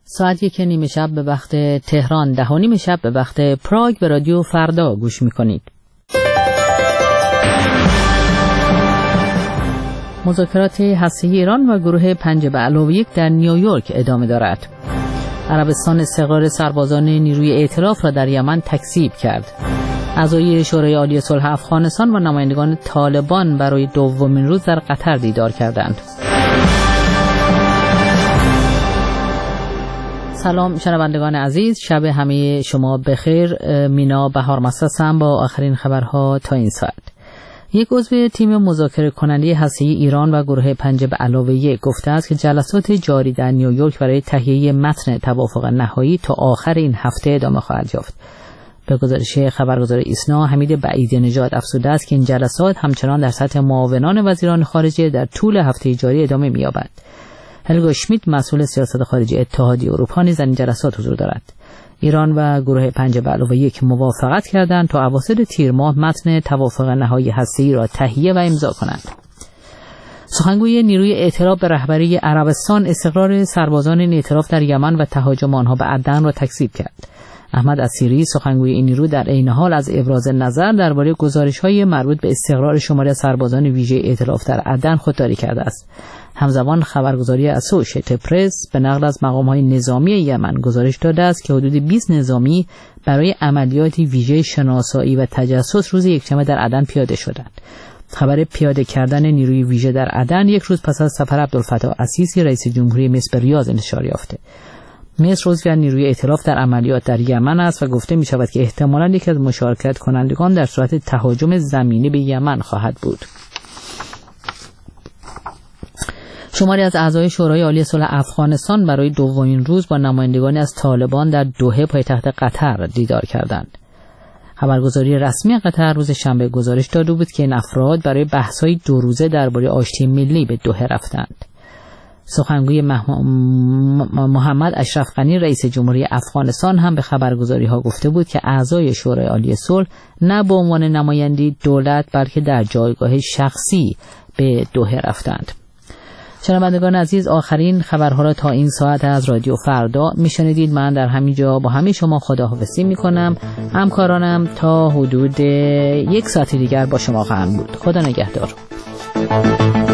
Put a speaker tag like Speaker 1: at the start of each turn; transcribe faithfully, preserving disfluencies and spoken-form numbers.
Speaker 1: ساعت یک نیمه شب به وقت تهران، ده و نیم شب به وقت پراگ به رادیو فردا گوش میکنید. مذاکرات هسته‌ای ایران و گروه پنج به علاوه یک در نیویورک ادامه دارد. عربستان استقرار سربازان نیروی ائتلاف را در یمن تکذیب کرد. اعضای شورای عالی صلح افغانستان و نمایندگان طالبان برای دومین روز در قطر دیدار کردند. سلام شنوندگان عزیز، شب همه شما بخیر. مینا بهار مستم با آخرین خبرها تا این ساعت. یک عضو تیم مذاکره کننده هسته‌ای ایران و گروه پنج به علاوه یک گفته است که جلسات جاری در نیویورک برای تهیه متن توافق نهایی تا آخر این هفته ادامه خواهد یافت. به گزارش خبرگزار ایسنا، حمید بعیدی نژاد افزوده است که این جلسات همچنان در سطح معاونان وزیران خارجه در طول هفته جاری ادامه می‌یابد. هلگا شمیت مسئول سیاست خارجی اتحادیه اروپا نیز در این جلسات حضور دارد. ایران و گروه پنج به علاوه یک موافقت کردند تا اواسط تیر ماه متن توافق نهایی هسته‌ای را تهیه و امضا کنند. سخنگوی نیروی ائتلاف به رهبری عربستان استقرار سربازان این ائتلاف در یمن و تهاجم آنها به عدن را تکذیب کرد. احمد اسیری سخنگوی این نیرو در عین حال از ابراز نظر درباره گزارش‌های مربوط به استقرار شماری از سربازان ویژه ائتلاف در عدن خودداری کرده است. همزمان خبرگزاری اسوشیتد پرس به نقل از مقام‌های نظامی یمن گزارش داده است که حدود بیست نظامی برای عملیات ویژه شناسایی و تجسس روز یکشنبه در عدن پیاده شدند. خبر پیاده کردن نیروی ویژه در عدن یک روز پس از سفر عبدالفتاح السیسی رئیس جمهوری مصر به ریاض انتشار یافته. مصر عضو نیروی ائتلاف در عملیات در یمن است و گفته می شود که احتمالاً یکی از مشارکت کنندگان در صورت تهاجم زمینی به یمن خواهد بود. شماری از اعضای شورای عالی صلح افغانستان برای دومین روز با نمایندگانی از طالبان در دوحه پایتخت قطر دیدار کردند. خبرگزاری رسمی قطر روز شنبه گزارش داده بود که این افراد برای بحث‌های دو روزه درباره آشتی ملی به دوحه رفتند. سخنگوی محمد اشرف غنی رئیس جمهوری افغانستان هم به خبرگزاری‌ها گفته بود که اعضای شورای عالی صلح نه به عنوان نمایندی دولت بلکه در جایگاه شخصی به دوحه رفتند. شنوندگان عزیز، آخرین خبرها را تا این ساعت از رادیو فردا میشنیدید. من در همین جا با همه شما خداحافظی میکنم. همکارانم تا حدود یک ساعت دیگر با شما خواهند بود. خدا نگهدار.